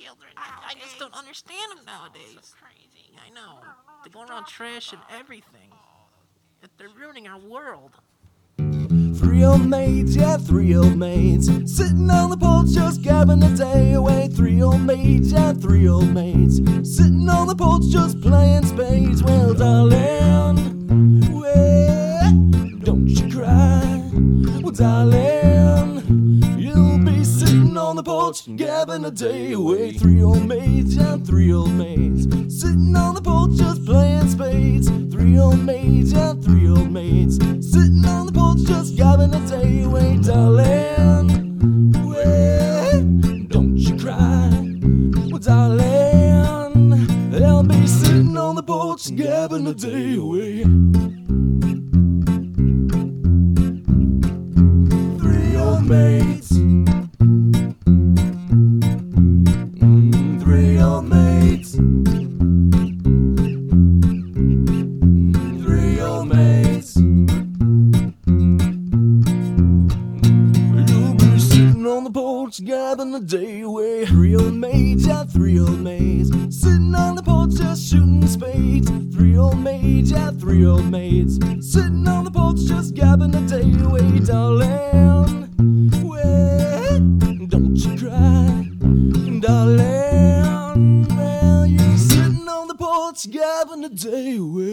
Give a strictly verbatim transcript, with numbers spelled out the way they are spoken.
children. I, I just don't understand them nowadays. So crazy. I know. They're going around trashing everything. Yet they're ruining our world. Three old maids, yeah, three old maids, sitting on the porch just gabbing the day away. Three old maids, yeah, three old maids, sitting on the porch just playing spades. Well, darling, well, don't you cry. Well, darling, you'll be sitting on the porch gabbing the day away. Three old maids, yeah, three old maids, sitting on the porch just playing spades. Three old maids, yeah, three old maids, sitting on the porch just gabbing the day away. Darling, well, don't you cry. Well, darling, they'll be sitting on the porch gabbing the day away. Three old maids, mm, three old maids, three old maids. You'll be sitting on the porch gabbing the day away. Three old maids, yeah, three old maids, sitting on the porch just shooting spades. Three old maids, yeah, three old maids, sitting on the porch just gabbing the day away. Darling, well, don't you cry. Darling, well, you're sitting on the porch gabbing the day away.